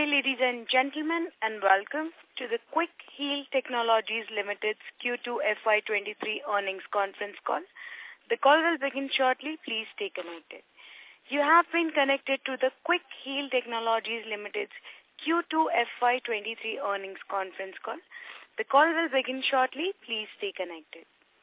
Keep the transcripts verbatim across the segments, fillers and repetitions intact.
ladies and gentlemen, and welcome to the Quick Heal Technologies Limited's Q two F Y twenty-three earnings conference call. The call will begin shortly. Please stay connected. You have been connected to the Quick Heal Technologies Limited's Q two F Y twenty-three earnings conference call. The call will begin shortly. Please stay connected.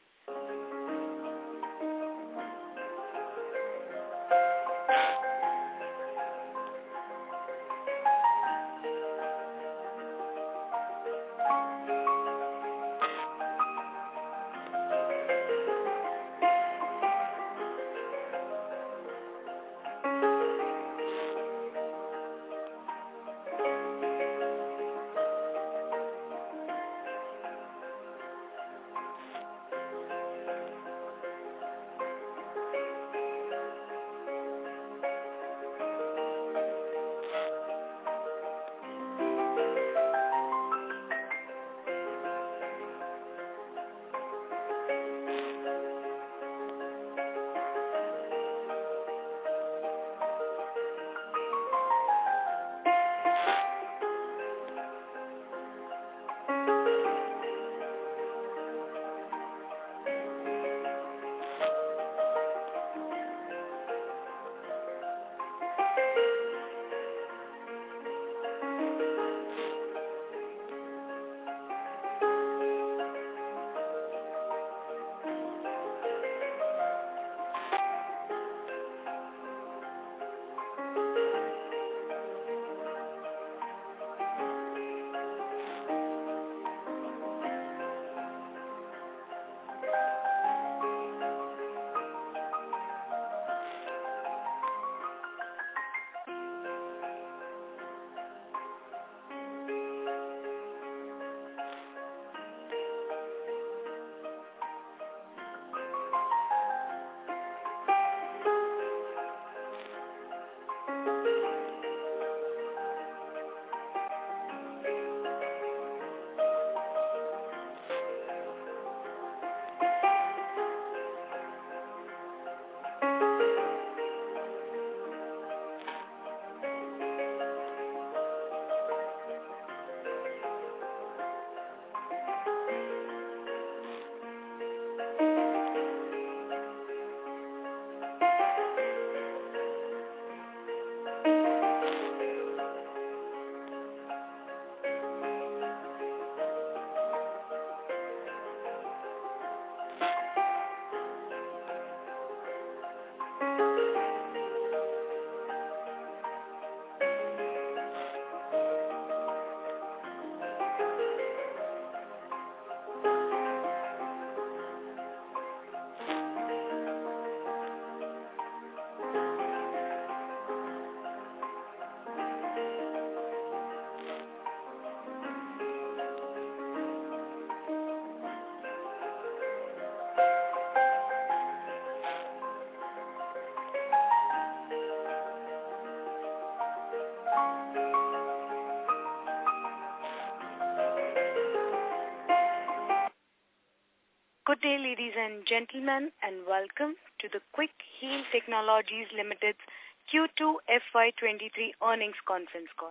Good day, ladies and gentlemen, and welcome to the Quick Heal Technologies Limited's Q two F Y twenty-three earnings conference call.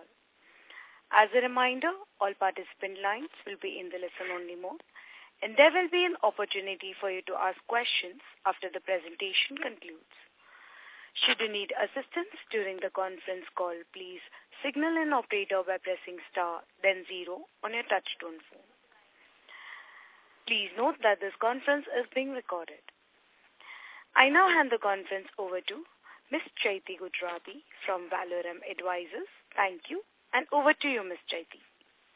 As a reminder, all participant lines will be in the listen-only mode, and there will be an opportunity for you to ask questions after the presentation concludes. Should you need assistance during the conference call, please signal an operator by pressing star, then zero on your touch-tone phone. Please note that this conference is being recorded. I now hand the conference over to Miz Chaiti Gujarati from Valorem Advisors. Thank you, and over to you, Miz Chaiti.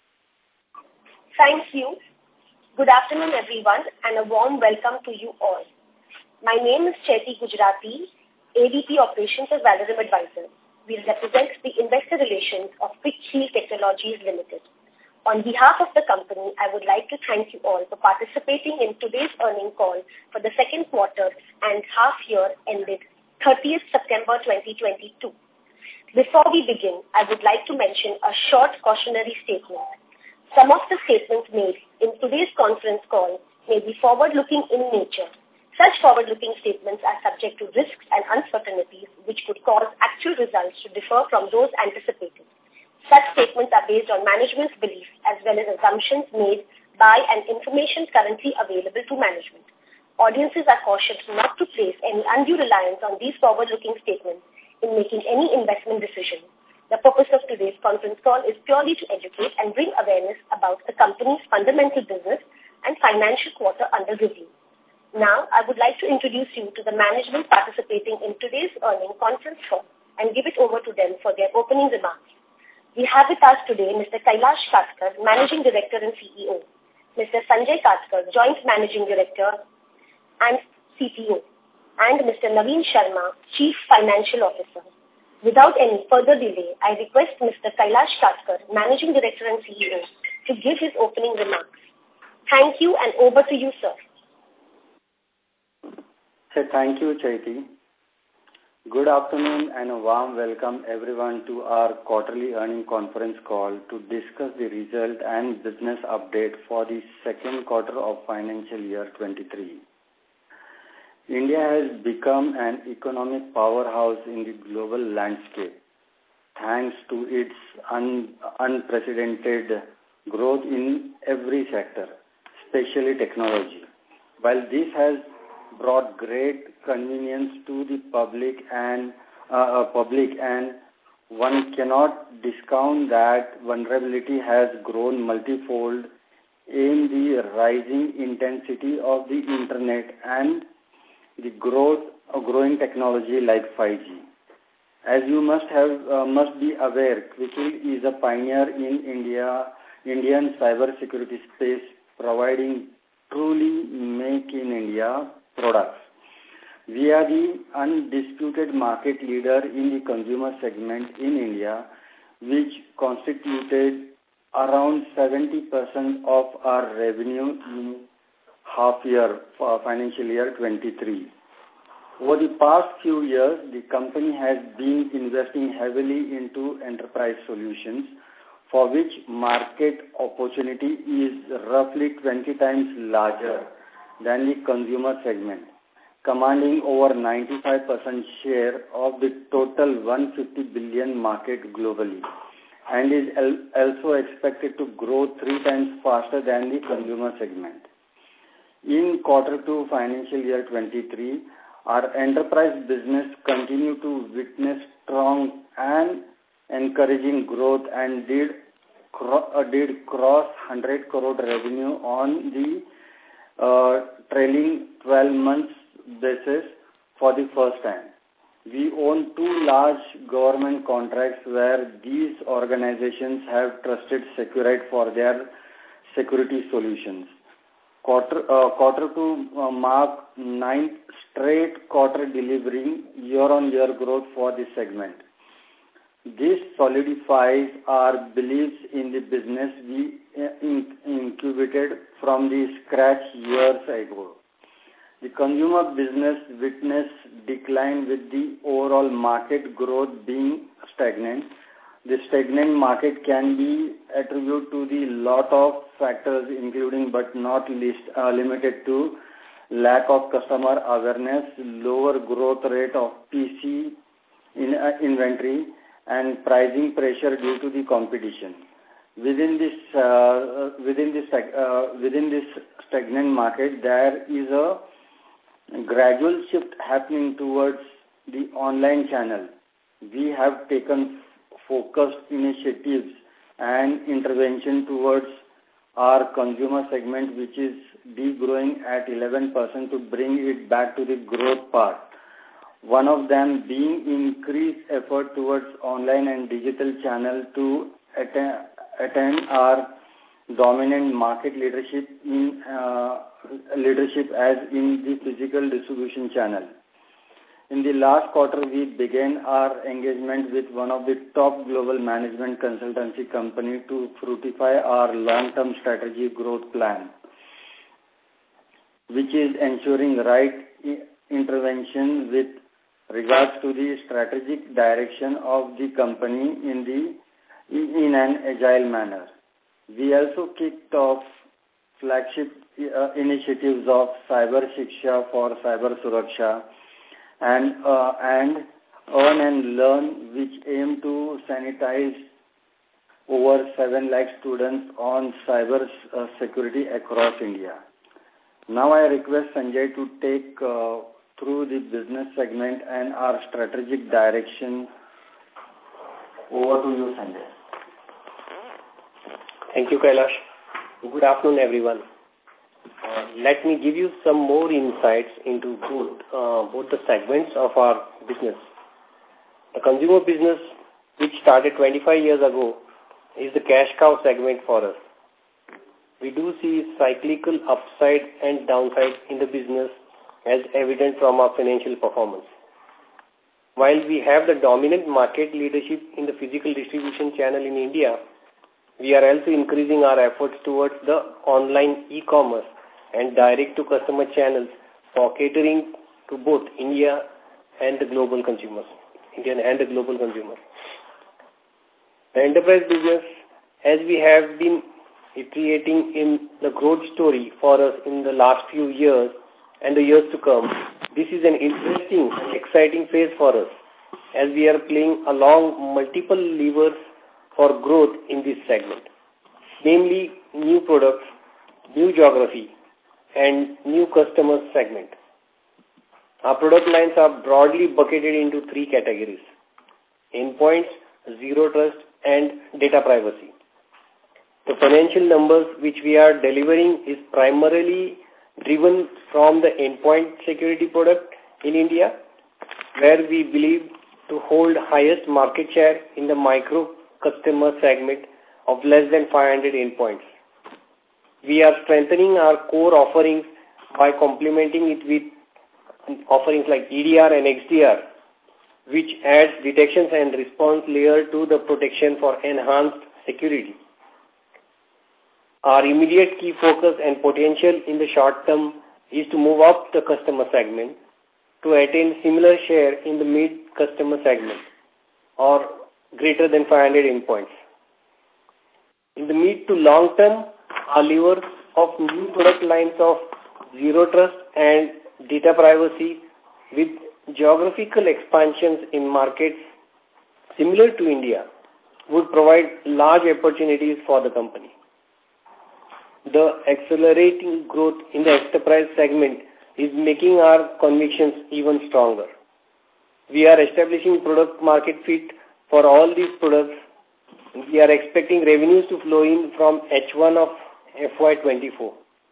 Thank you. Good afternoon, everyone, and a warm welcome to you all. My name is Chaiti Gujarati, A V P Operations of Valorem Advisors. We represent the Investor Relations of Quick Heal Technologies Limited. On behalf of the company, I would like to thank you all for participating in today's earnings call for the second quarter and half year ended thirtieth September twenty twenty-two. Before we begin, I would like to mention a short cautionary statement. Some of the statements made in today's conference call may be forward-looking in nature. Such forward-looking statements are subject to risks and uncertainties which could cause actual results to differ from those anticipated. Such statements are based on management's beliefs as well as assumptions made by and information currently available to management. Audiences are cautioned not to place any undue reliance on these forward-looking statements in making any investment decision. The purpose of today's conference call is purely to educate and bring awareness about the company's fundamental business and financial quarter under review. Now, I would like to introduce you to the management participating in today's earnings conference call and give it over to them for their opening remarks. We have with us today Mister Kailash Katkar, Managing Director and C E O, Mister Sanjay Katkar, Joint Managing Director and C T O, and Mister Naveen Sharma, Chief Financial Officer. Without any further delay, I request Mister Kailash Katkar, Managing Director and C E O, to give his opening remarks. Thank you, and over to you, sir. So, thank you, Chaiti. Good afternoon and a warm welcome everyone to our quarterly earning conference call to discuss the result and business update for the second quarter of financial year twenty-three. India has become an economic powerhouse in the global landscape thanks to its un- unprecedented growth in every sector, especially technology. While this has brought great convenience to the public and uh, public and one cannot discount that vulnerability has grown multifold in the rising intensity of the internet and the growth of growing technology like five G. As you must have uh, must be aware, Quickheal is a pioneer in India Indian cyber security space, providing truly make in India products. We are the undisputed market leader in the consumer segment in India, which constituted around seventy percent of our revenue in half year for financial year twenty-three. Over the past few years, the company has been investing heavily into enterprise solutions, for which market opportunity is roughly twenty times larger than the consumer segment, commanding over ninety-five percent share of the total one hundred fifty billion market globally, and is also expected to grow three times faster than the consumer segment. In quarter two financial year twenty-three, our enterprise business continued to witness strong and encouraging growth and did, cro- uh, did cross one hundred crore revenue on the uh, trailing twelve months basis for the first time. We own two large government contracts where these organizations have trusted Seqrite for their security solutions. Quarter, uh, quarter two uh, marked ninth straight quarter delivering year-on-year growth for this segment. This solidifies our beliefs in the business we uh, incubated from the scratch years ago. The consumer business witnessed decline with the overall market growth being stagnant. The stagnant market can be attributed to the lot of factors, including but not least uh, limited to lack of customer awareness, lower growth rate of P C in, uh, inventory, and pricing pressure due to the competition. Within this uh, within this uh, within this stagnant market, there is a gradual shift happening towards the online channel. We have taken focused initiatives and intervention towards our consumer segment, which is degrowing at eleven percent, to bring it back to the growth path. One of them being increased effort towards online and digital channel to attain, attain our dominant market leadership in uh, leadership as in the physical distribution channel. In the last quarter, we began our engagement with one of the top global management consultancy company to fructify our long-term strategy growth plan, which is ensuring right intervention with regards to the strategic direction of the company in the in an agile manner. We also kicked off flagship uh, initiatives of Cyber Shiksha for Cyber Suraksha and uh, and Earn and Learn, which aim to sanitize over seven lakh students on cyber uh, security across India. Now I request Sanjay to take uh, through the business segment and our strategic direction. Over to you, Sanjay. Thank you, Kailash. Good afternoon, everyone. Uh, let me give you some more insights into both, uh, both the segments of our business. The consumer business, which started twenty-five years ago, is the cash cow segment for us. We do see cyclical upside and downside in the business as evident from our financial performance. While we have the dominant market leadership in the physical distribution channel in India, we are also increasing our efforts towards the online e-commerce and direct-to-customer channels for catering to both India and the global consumers, Indian and the global consumers. The enterprise business, as we have been iterating in the growth story for us in the last few years and the years to come, this is an interesting and exciting phase for us as we are playing along multiple levers for growth in this segment, namely new products, new geography, and new customer segment. Our product lines are broadly bucketed into three categories: endpoints, zero trust, and data privacy. The financial numbers which we are delivering is primarily driven from the endpoint security product in India, where we believe to hold highest market share in the micro customer segment of less than five hundred endpoints. We are strengthening our core offerings by complementing it with offerings like E D R and X D R, which adds detections and response layer to the protection for enhanced security. Our immediate key focus and potential in the short term is to move up the customer segment to attain similar share in the mid-customer segment or greater than five hundred endpoints. In the mid to long term, our levers of new product lines of zero trust and data privacy with geographical expansions in markets similar to India would provide large opportunities for the company. The accelerating growth in the enterprise segment is making our convictions even stronger. We are establishing product market fit for all these products. We are expecting revenues to flow in from H one of F Y twenty-four.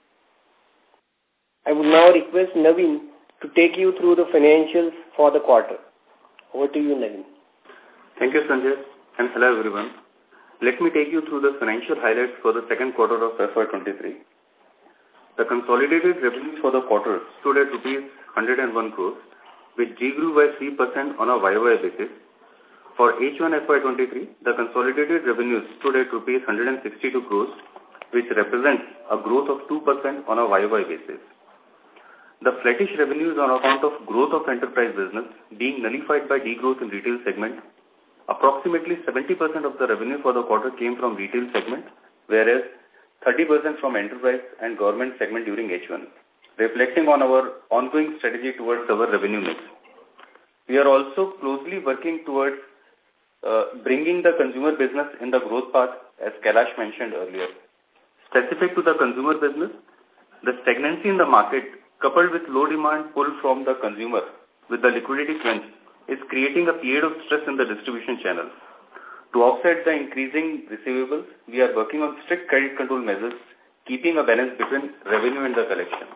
I would now request Naveen to take you through the financials for the quarter. Over to you, Naveen. Thank you, Sanjay, and hello, everyone. Let me take you through the financial highlights for the second quarter of F Y twenty-three. The consolidated revenues for the quarter stood at rupees one hundred one crores, which grew by three percent on a Y O Y basis. For H one F Y twenty-three, the consolidated revenues stood at rupees one hundred sixty-two crores, which represents a growth of two percent on a Y O Y basis. The flattish revenues on account of growth of enterprise business being nullified by degrowth in retail segment. Approximately seventy percent of the revenue for the quarter came from retail segment, whereas thirty percent from enterprise and government segment during H one, reflecting on our ongoing strategy towards our revenue mix. We are also closely working towards uh, bringing the consumer business in the growth path, as Kailash mentioned earlier. Specific to the consumer business, the stagnancy in the market coupled with low demand pull from the consumer with the liquidity crunch is creating a period of stress in the distribution channel. To offset the increasing receivables, we are working on strict credit control measures, keeping a balance between revenue and the collection.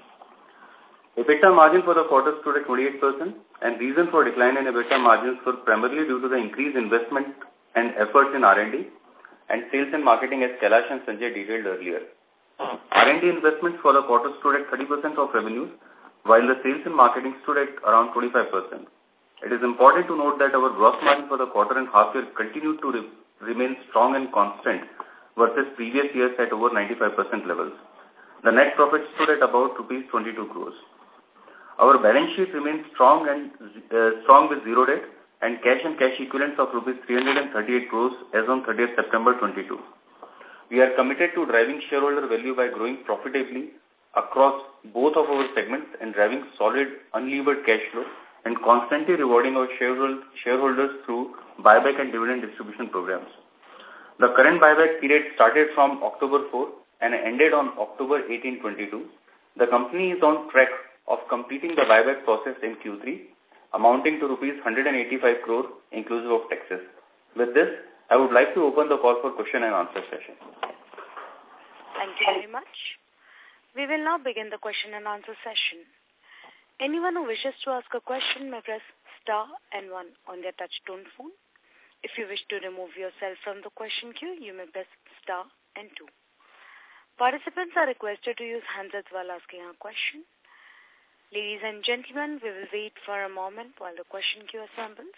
EBITDA margin for the quarter stood at twenty-eight percent, and reason for decline in EBITDA margins were primarily due to the increased investment and efforts in R and D and sales and marketing, as Kailash and Sanjay detailed earlier. R and D investments for the quarter stood at thirty percent of revenues, while the sales and marketing stood at around twenty-five percent. It is important to note that our gross margin for the quarter and half year continued to re remain strong and constant versus previous years at over ninety-five percent levels. The net profit stood at about rupees twenty-two crores. Our balance sheet remains strong and uh, strong with zero debt and cash and cash equivalents of rupees three hundred thirty-eight crores as on thirtieth September twenty-two. We are committed to driving shareholder value by growing profitably across both of our segments and driving solid unlevered cash flow and constantly rewarding our shareholders through buyback and dividend distribution programs. The current buyback period started from October fourth and ended on October eighteenth, twenty-two. The company is on track of completing the buyback process in Q three, amounting to rupees one hundred eighty-five crore inclusive of taxes. With this, I would like to open the call for question and answer session. Thank you very much. We will now begin the question and answer session. Anyone who wishes to ask a question may press star and one on their touch-tone phone. If you wish to remove yourself from the question queue, you may press star and two. Participants are requested to use handsets while asking a question. Ladies and gentlemen, we will wait for a moment while the question queue assembles.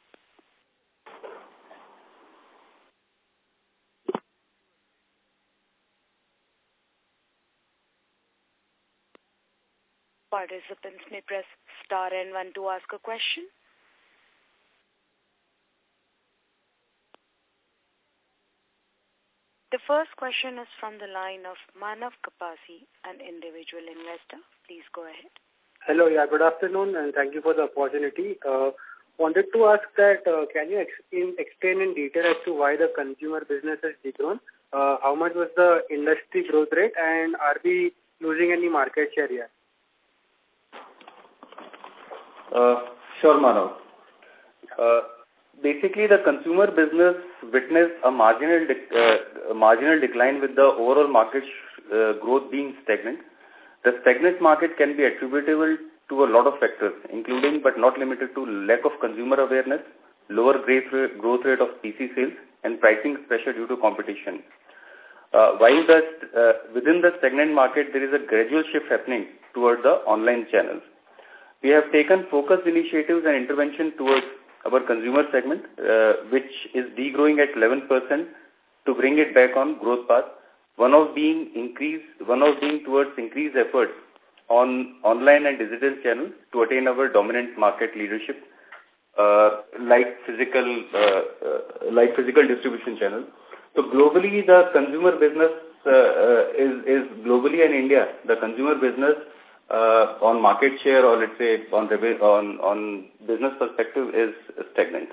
Participants may press star and one to ask a question. The first question is from the line of Manav Kapasi, an individual investor. Please go ahead. Hello, yeah, good afternoon, and thank you for the opportunity. Uh, wanted to ask that, uh, can you explain, explain in detail as to why the consumer business has degrown? Uh, how much was the industry growth rate, and are we losing any market share here? Uh, sure, Manav. Uh, basically, the consumer business witnessed a marginal de- uh, a marginal decline with the overall market sh- uh, growth being stagnant. The stagnant market can be attributable to a lot of factors, including but not limited to lack of consumer awareness, lower growth rate of P C sales, and pricing pressure due to competition. Uh, while the, uh, within the stagnant market, there is a gradual shift happening towards the online channels. We have taken focused initiatives and intervention towards our consumer segment, uh, which is degrowing at eleven percent to bring it back on growth path. One of being increase, one of being towards increased efforts on online and digital channels to attain our dominant market leadership, uh, like physical, uh, uh, like physical distribution channels. So globally, the consumer business uh, uh, is is globally in India. The consumer business uh, on market share, or let's say on on on business perspective, is stagnant.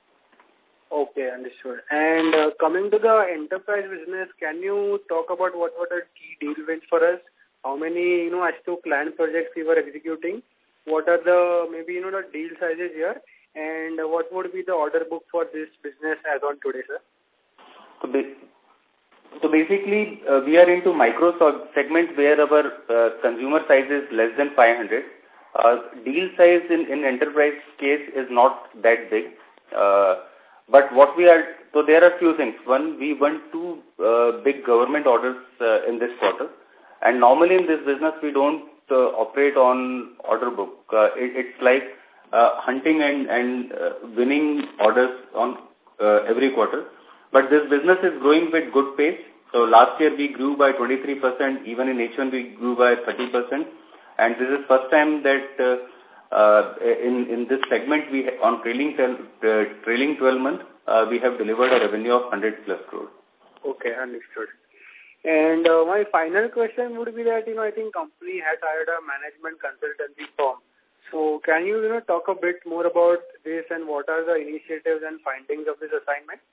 Okay, understood. And uh, coming to the enterprise business, can you talk about what were the key deal wins for us? How many, you know, as to client projects we were executing? What are the, maybe, you know, the deal sizes here? And uh, what would be the order book for this business as on today, sir? So, ba- so basically, uh, we are into micro segment where our uh, consumer size is less than five hundred. Uh, deal size in, in enterprise case is not that big. Uh, But what we are, so there are a few things. One, we won two uh, big government orders uh, in this quarter. And normally in this business, we don't uh, operate on order book. Uh, it, it's like uh, hunting and, and uh, winning orders on uh, every quarter. But this business is growing with good pace. So last year we grew by twenty-three percent. Even in H one we grew by thirty percent. And this is first time that uh, Uh, in, in this segment, we on trailing, uh, trailing twelve months, uh, we have delivered a revenue of one hundred plus crore. Okay, understood. And uh, my final question would be that, you know, I think company has hired a management consultancy firm. So can you, you know, talk a bit more about this and what are the initiatives and findings of this assignment?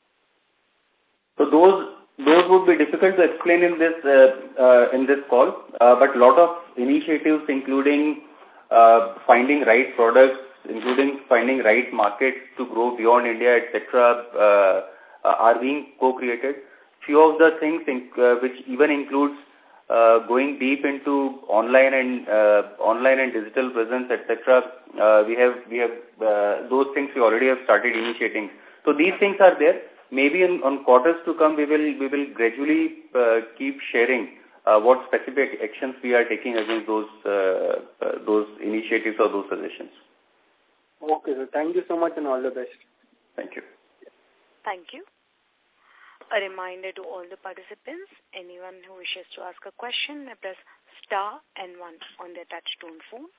So those those would be difficult to explain in this uh, uh, in this call, uh, but a lot of initiatives, including Uh, finding right products, including finding right markets to grow beyond India, et cetera, uh, uh, are being co-created. Few of the things, in, uh, which even includes uh, going deep into online and uh, online and digital presence, et cetera. Uh, we have we have uh, those things we already have started initiating. So these things are there. Maybe in, on quarters to come, we will we will gradually uh, keep sharing Uh, what specific actions we are taking against those uh, uh, those initiatives or those suggestions. Okay, sir. Thank you so much and all the best. Thank you. Thank you. A reminder to all the participants, anyone who wishes to ask a question may press star and one on their touch-tone phone.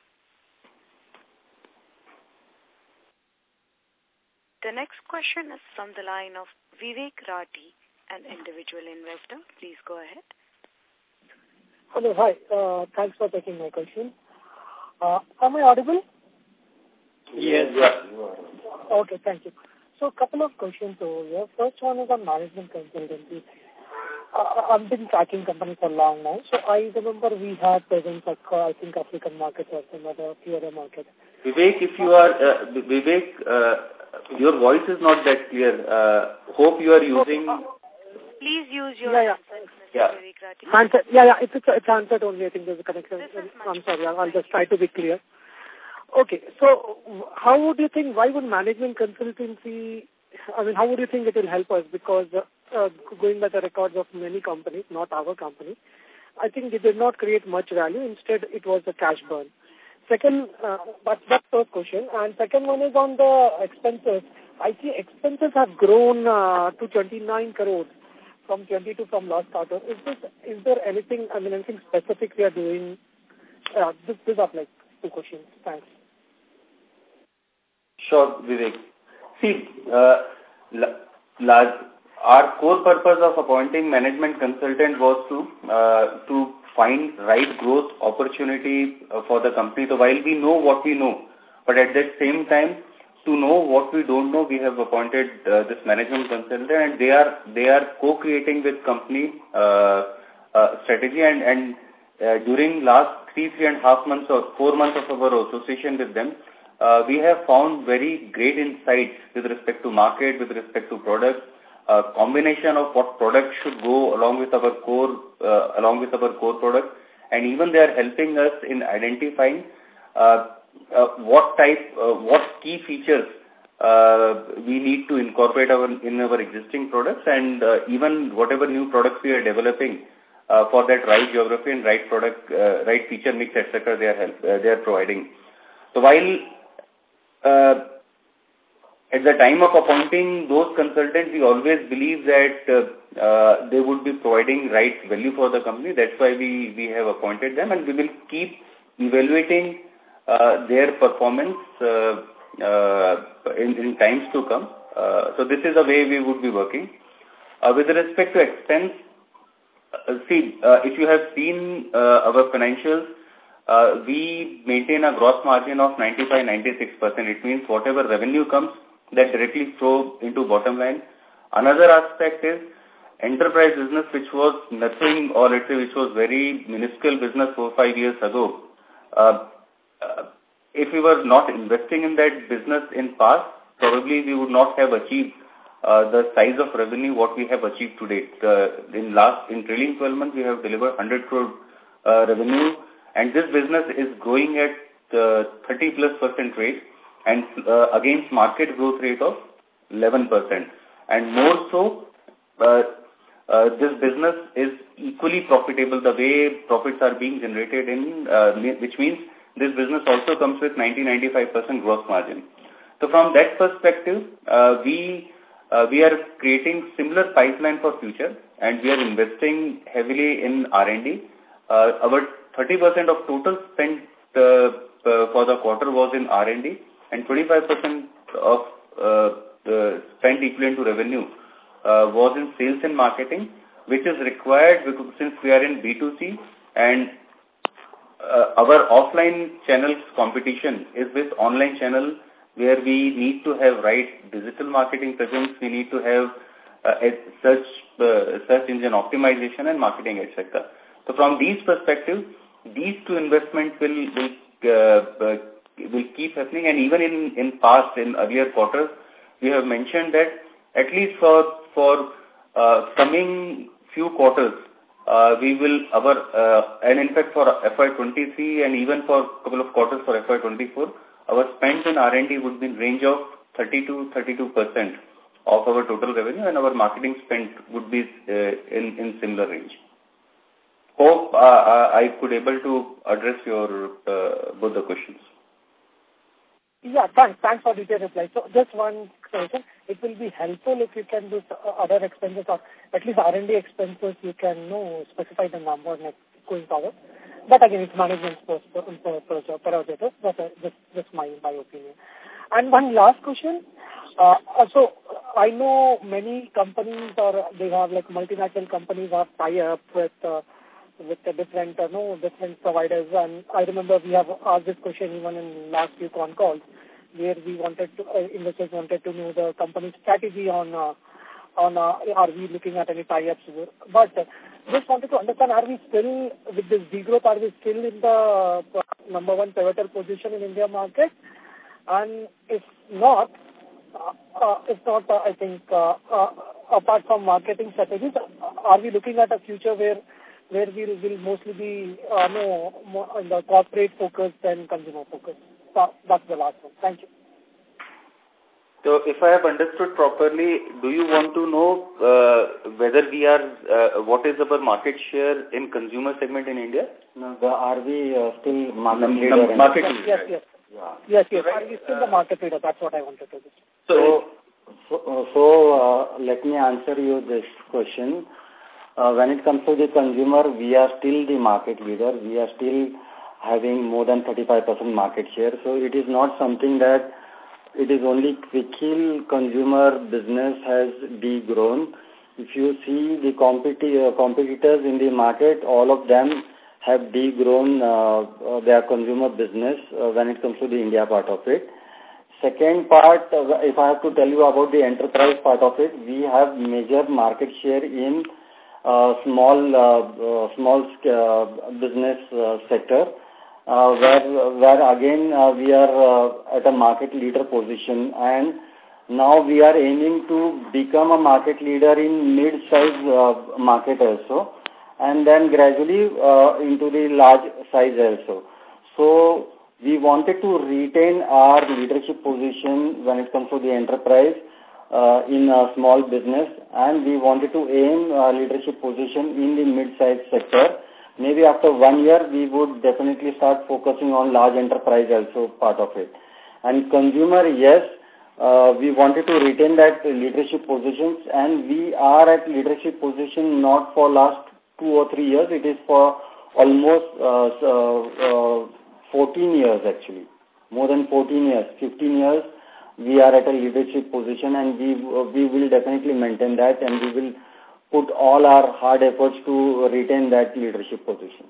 The next question is from the line of Vivek Rathi, an individual investor. Please go ahead. Hello, hi. Uh, thanks for taking my question. Uh, am I audible? Yes. Okay, thank you. So a couple of questions over here. First one is on management consultancy. Uh, I've been tracking company for long now. So I remember we had presence across, I think, African markets or some other few other markets. Vivek, if you are, uh, Vivek, uh, your voice is not that clear. Uh, hope you are using... Please use your yeah, yeah. handset, yeah. Handset, yeah, yeah, it's, it's, it's handset only. I think there's a connection. I'm sorry, I'll, I'll just try to be clear. Okay, so how would you think, why would management consultancy, I mean, how would you think it will help us? Because uh, going by the records of many companies, not our company, I think it did not create much value. Instead, it was a cash burn. Second, uh, that's the first question. And second one is on the expenses. I see expenses have grown uh, to twenty-nine crores from twenty-two from last quarter. Is this, is there anything, I mean, anything specific we are doing? Uh, this, these are like two questions. Thanks. Sure, Vivek. See, uh, large, our core purpose of appointing management consultant was to uh, to find right growth opportunity uh, for the company. So while we know what we know, but at that same time, to know what we don't know, we have appointed uh, this management consultant, and they are they are co-creating with company uh, uh, strategy. And and uh, during last three three and a half months or four months of our association with them, uh, we have found very great insights with respect to market, with respect to products, uh, combination of what products should go along with our core uh, along with our core products, and even they are helping us in identifying Uh, Uh, what type, uh, what key features uh, we need to incorporate our, in our existing products, and uh, even whatever new products we are developing uh, for that right geography and right product, uh, right feature mix, et cetera. They are help, uh, they are providing. So while uh, at the time of appointing those consultants, we always believe that uh, uh, they would be providing right value for the company. That's why we we have appointed them, and we will keep evaluating Uh, their performance uh, uh, in, in times to come. Uh, so this is the way we would be working. Uh, with respect to expense, uh, see, uh, if you have seen uh, our financials, uh, we maintain a gross margin of ninety-five to ninety-six percent. It means whatever revenue comes, that directly flow into bottom line. Another aspect is enterprise business, which was nothing, or let's say which was very minuscule business four, five years ago. Uh, Uh, if we were not investing in that business in past, probably we would not have achieved uh, the size of revenue what we have achieved today. Uh, in last, in trailing twelve months, we have delivered one hundred crore uh, revenue, and this business is growing at uh, thirty plus percent rate, and uh, against market growth rate of eleven percent. And more so, uh, uh, this business is equally profitable the way profits are being generated in, uh, which means this business also comes with ninety to ninety-five percent gross margin. So from that perspective, uh, we uh, we are creating similar pipeline for future, and we are investing heavily in R and D. Uh, our thirty percent of total spent uh, uh, for the quarter was in R and D, and twenty-five percent of uh, the spent equivalent to revenue uh, was in sales and marketing, which is required because since we are in B two C, and Uh, our offline channels competition is with online channel, where we need to have right digital marketing presence, we need to have uh, a search, uh, search engine optimization and marketing, et cetera. So from these perspectives, these two investments will will, uh, uh, will keep happening, and even in, in past, in earlier quarters, we have mentioned that at least for, for uh, coming few quarters, Uh, we will, our, uh, and in fact for F Y twenty-three and even for a couple of quarters for F Y twenty-four, our spend in R and D would be in range of thirty to thirty-two percent of our total revenue, and our marketing spend would be uh, in, in similar range. Hope uh, I could able to address your uh, both the questions. Yeah, thanks. Thanks for detailed reply. So just one question. It will be helpful if you can do other expenses, or at least R and D expenses, you can know, specify the number next going forward. But again, it's management's prerogative. That's just, just my, my opinion. And one last question. Uh, so I know many companies, or they have like multinational companies have tie-up with uh, with the different, uh, no, different providers. And I remember we have asked this question even in last few con calls. where we wanted to, uh, investors wanted to know the company's strategy on, uh, on uh, are we looking at any tie-ups? But uh, just wanted to understand, are we still, with this degrowth, are we still in the uh, number one pivotal position in India market? And if not, uh, uh, if not, uh, I think, uh, uh, apart from marketing strategies, are we looking at a future where where we will we'll mostly be uh, no, more on the corporate focus than consumer focus? So that's the last one. Thank you. So if I have understood properly, do you want to know uh, whether we are, uh, what is our market share in consumer segment in India? No, the, are we uh, still market leader? No, market yes, leader. Yes, yes. Yeah. Yes, yes. Right. Are we still the market leader? That's what I wanted to do. So, so, so uh, let me answer you this question. Uh, when it comes to the consumer, we are still the market leader. We are still having more than thirty-five percent market share. So it is not something that it is only Quick Heal consumer business has degrown. If you see the competi- uh, competitors in the market, all of them have degrown uh, uh, their consumer business uh, when it comes to the India part of it. Second part, uh, if I have to tell you about the enterprise part of it, we have major market share in uh, small uh, uh, small uh, business uh, sector, uh, where where again uh, we are uh, at a market leader position, and now we are aiming to become a market leader in mid-size uh, market also, and then gradually uh, into the large size also. So we wanted to retain our leadership position when it comes to the enterprise uh, in a small business, and we wanted to aim a leadership position in the mid-size sector. Maybe after one year, we would definitely start focusing on large enterprise also part of it. And consumer, yes, uh, we wanted to retain that leadership positions, and we are at leadership position not for last two or three years. It is for almost uh, uh, uh, fourteen years actually, more than fourteen years, fifteen years, we are at a leadership position, and we uh, we will definitely maintain that, and we will put all our hard efforts to retain that leadership position.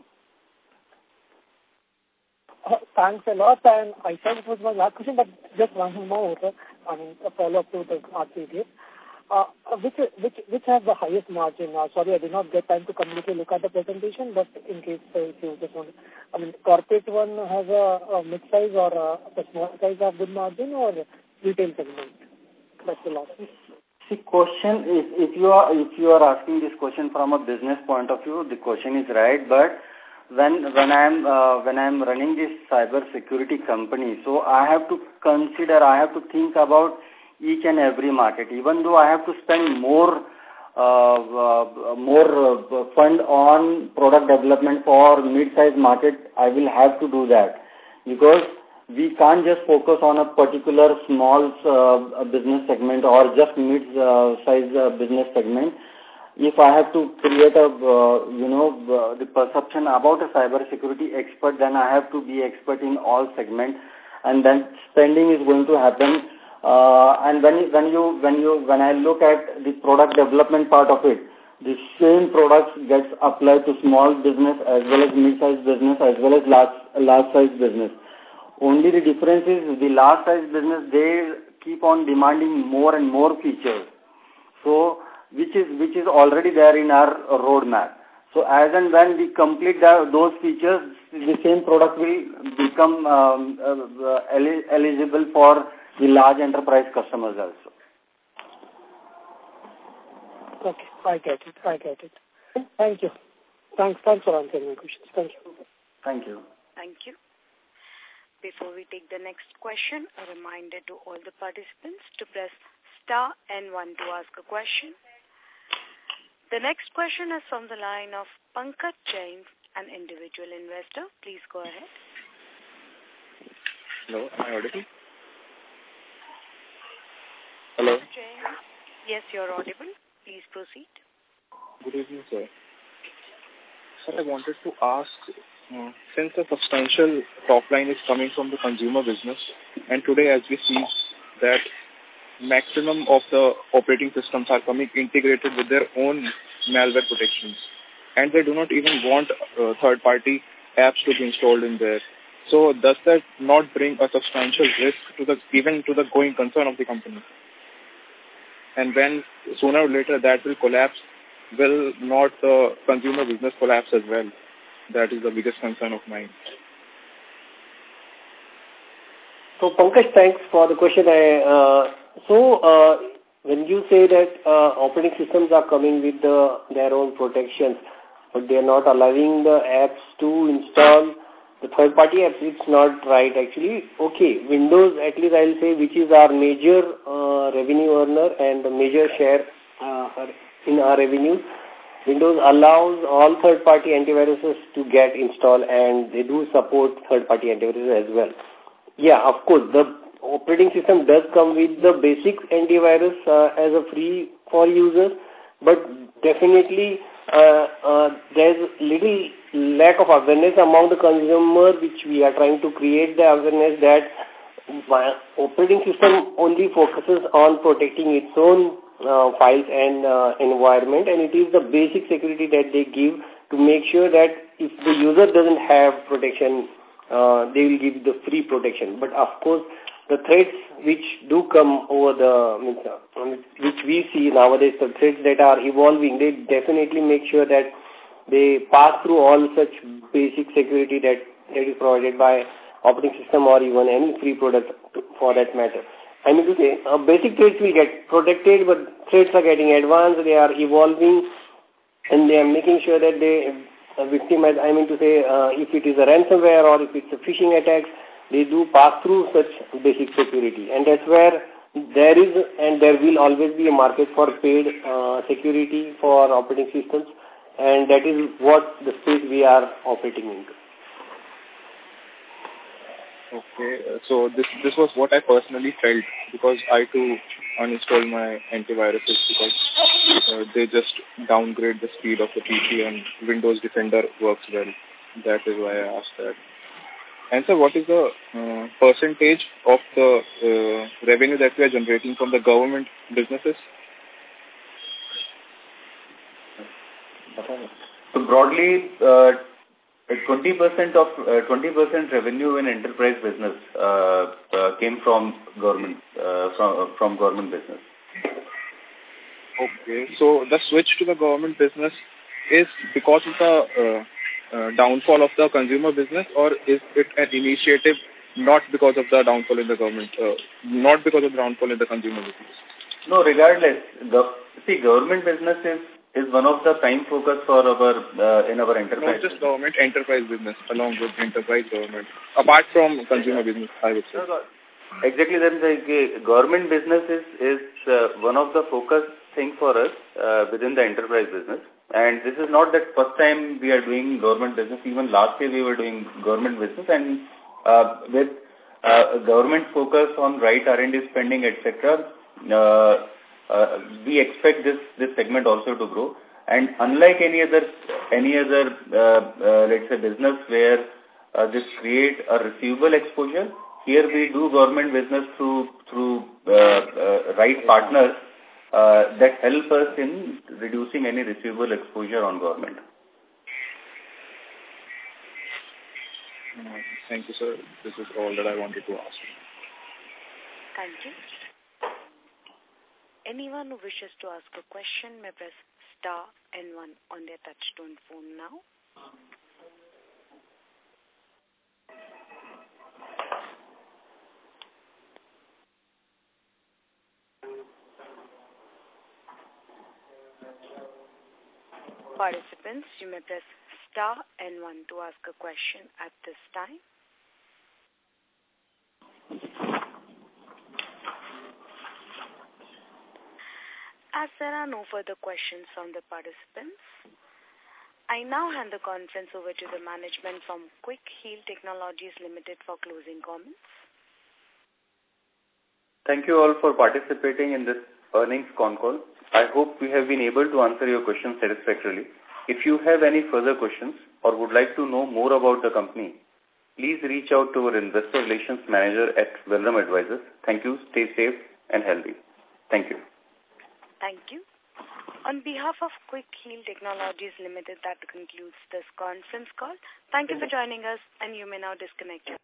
Uh, thanks a lot, and I thought it was my last question, but just one more, I mean, a follow-up to the R P T. Uh, which which which has the highest margin? Uh, sorry, I did not get time to completely look at the presentation, but in case uh, if you just want, I mean, corporate one has a, a mid-size or a, a small size of good margin, or retail segment? That's the last. See, question is, if you are if you are asking this question from a business point of view, the question is right. But when when I am uh, when I am running this cyber security company, so I have to consider, I have to think about each and every market. Even though I have to spend more uh, uh, more uh, fund on product development for mid-size market, I will have to do that, because we can't just focus on a particular small uh, business segment or just mid-size uh, business segment. If I have to create a, uh, you know, uh, the perception about a cyber security expert, then I have to be expert in all segments, and then spending is going to happen. Uh, and when when you when you when I look at the product development part of it, the same products gets applied to small business as well as mid-sized business as well as large large-sized business. Only the difference is the large-sized business, they keep on demanding more and more features. So which is which is already there in our roadmap. So as and when we complete the, those features, the same product will become um, uh, eligible for the large enterprise customers also. Okay, I get it. I get it. Thank you. Thanks. Thanks for answering my questions. Thank you. Thank you. Thank you. Before we take the next question, a reminder to all the participants to press star and one to ask a question. The next question is from the line of Pankaj Jain, an individual investor. Please go ahead. Hello, am I audible? Hello. Jain. Yes, you're audible. Please proceed. Good evening, sir. Sir, I wanted to ask, uh, since a substantial top line is coming from the consumer business, and today as we see that maximum of the operating systems are coming integrated with their own malware protections, and they do not even want uh, third-party apps to be installed in there. So does that not bring a substantial risk to the even to the going concern of the company? And when sooner or later that will collapse, will not the consumer business collapse as well? That is the biggest concern of mine. So Pankaj, thanks for the question. I, uh, so uh, when you say that uh, operating systems are coming with the, their own protections, but they are not allowing the apps to install the third-party apps, it's not right actually. Okay, Windows, at least I'll say, which is our major uh, revenue earner and the major share uh, in our revenue. Windows allows all third-party antiviruses to get installed, and they do support third-party antiviruses as well. Yeah, of course, the operating system does come with the basic antivirus uh, as a free for users, but definitely uh, uh, there's little lack of awareness among the consumer, which we are trying to create the awareness that operating system only focuses on protecting its own uh, files and uh, environment, and it is the basic security that they give to make sure that if the user doesn't have protection, uh, they will give the free protection. But of course, the threats which do come over the, which we see nowadays, the threats that are evolving, they definitely make sure that they pass through all such basic security that, that is provided by operating system or even any free product to, for that matter. I mean to say, uh, basic threats will get protected, but threats are getting advanced, they are evolving, and they are making sure that they uh, victimize, I mean to say, uh, if it is a ransomware or if it's a phishing attack, they do pass through such basic security. And that's where there is and there will always be a market for paid uh, security for operating systems. And that is what the space we are operating into. Okay, so this this was what I personally felt, because I too uninstalled my antiviruses because uh, they just downgrade the speed of the P C and Windows Defender works well. That is why I asked that. And so what is the uh, percentage of the uh, revenue that we are generating from the government businesses? So broadly, uh, twenty percent of uh, twenty percent revenue in enterprise business uh, uh, came from government uh, from uh, from government business. Okay, so the switch to the government business is because of the uh, uh, downfall of the consumer business, or is it an initiative not because of the downfall in the government, uh, not because of the downfall in the consumer business? No, regardless, go see, government business is is one of the prime focus for our uh, in our enterprise. Not just government, enterprise business, along with enterprise government, apart from consumer business, I would say. No, no. Exactly, then the government business is is uh, one of the focus thing for us uh, within the enterprise business. And this is not that first time we are doing government business. Even last year we were doing government business, and uh, with uh, government focus on right R and D spending, et cetera. Uh, Uh, we expect this this segment also to grow, and unlike any other any other uh, uh, let's say business where uh, this create a receivable exposure, here we do government business through through uh, uh, right partners uh, that help us in reducing any receivable exposure on government. Thank you, sir. This is all that I wanted to ask. Thank you. Anyone who wishes to ask a question may press star and one on their touchtone phone now. Participants, you may press star and one to ask a question at this time. As there are no further questions from the participants, I now hand the conference over to the management from Quick Heal Technologies Limited for closing comments. Thank you all for participating in this earnings con call. I hope we have been able to answer your questions satisfactorily. If you have any further questions or would like to know more about the company, please reach out to our Investor Relations Manager at Valorem Advisors. Thank you. Stay safe and healthy. Thank you. Thank you. On behalf of Quick Heal Technologies Limited, that concludes this conference call. Thank you for joining us, and you may now disconnect.